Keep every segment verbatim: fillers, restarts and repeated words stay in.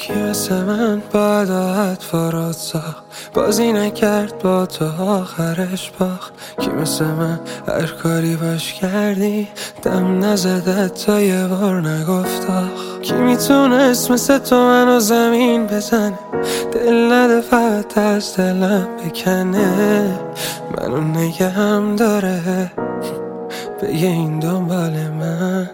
یکی مثل من با داعت فاراد ساخت، بازی نکرد با تو آخرش باخت. کی مثل من هر کاری باش کردی دم نزده تا یه بار نگفت آخ. کی میتونست مثل تو منو زمین بزنه، دل نده فقط از دلم بکنه، منو نگهم داره بگه این دنبال منه.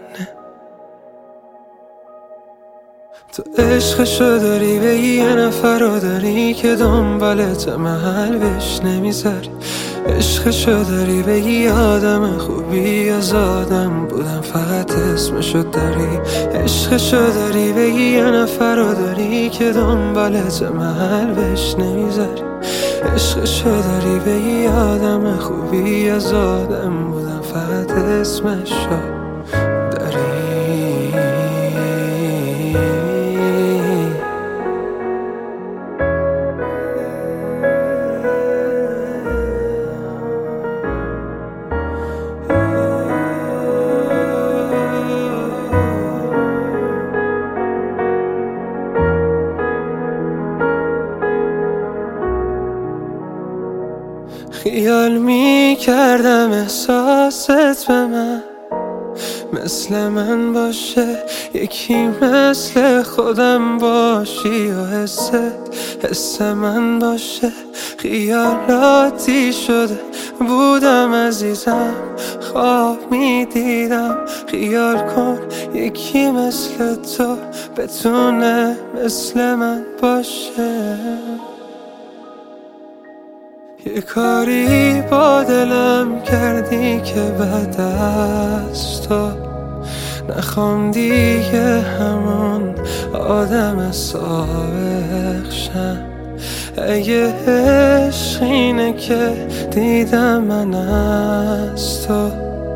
تو عشقشو داری بگی یه نفر رو داری که دنبالت محل بهش نمیذاری. عشقشو داری بگی آدم خوبی از آدم بودم فقط اسمشو داری. عشقشو داری بگی یه نفر رو داری که دنبالت محل بهش نمیذاری. عشقشو داری بگی آدم خوبی از آدم بودم فقط اسمشو داری. خیال می کردم احساست به من مثل من باشه، یکی مثل خودم باشی و حست حس من باشه. خیالاتی شده بودم عزیزم، خواب می دیدم خیال کن یکی مثل تو بتونه مثل من باشه. یه کاری با دلم کردی که بعد از تو نخوام دیگه همون آدم سابق شم. اگه عشق اینه که دیدم من از تو،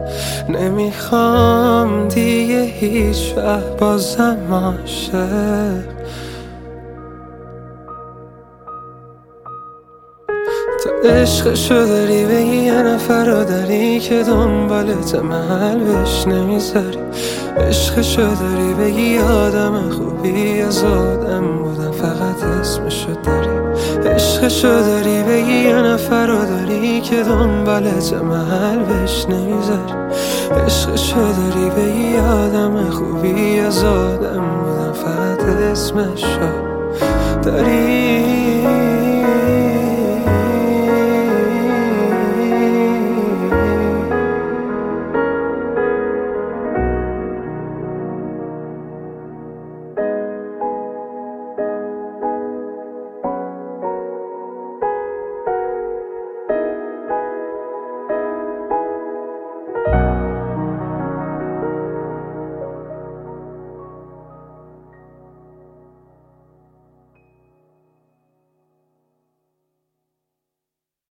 نمیخوام دیگه هیچ وقت بازم عاشق. تو عشقشو داری بگی یه نفر رو داری که دنبالت محل بهش نمیذاری. عشقشو داری بگی آدم خوبی از آدم بودم فقط اسمشو داری. عشقشو داری بگی یه نفر رو داری که دنبالت محل بهش نمیذاری. عشقشو داری بگی آدم خوبی از آدم بودم فقط اسمشو داری.